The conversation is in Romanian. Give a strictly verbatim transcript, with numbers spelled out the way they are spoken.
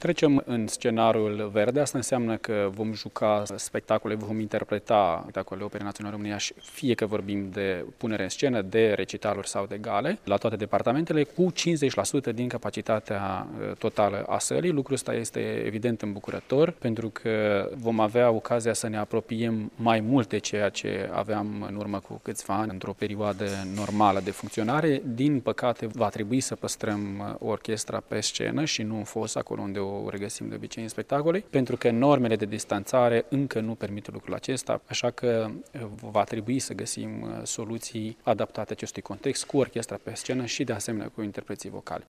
Trecem în scenariul verde, asta înseamnă că vom juca spectacole, vom interpreta spectacolele Operei Naționale România, fie că vorbim de punere în scenă, de recitaluri sau de gale, la toate departamentele, cu cincizeci la sută din capacitatea totală a sălii. Lucrul ăsta este evident îmbucurător, pentru că vom avea ocazia să ne apropiem mai mult de ceea ce aveam în urmă cu câțiva ani, într-o perioadă normală de funcționare. Din păcate, va trebui să păstrăm orchestra pe scenă și nu în fos, acolo unde o regăsim de obicei în spectacole, pentru că normele de distanțare încă nu permit lucrul acesta, așa că va trebui să găsim soluții adaptate acestui context cu orchestra pe scenă și de asemenea cu interpreții vocali.